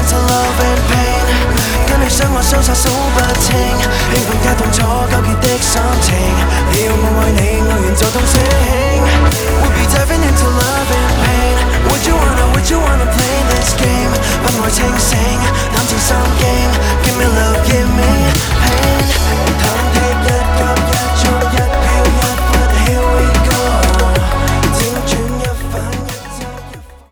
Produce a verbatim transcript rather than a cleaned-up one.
into love and pain， 跟你相愛相殺數不清，興奮加痛楚糾結的心情，你要我愛你，愛完就痛醒。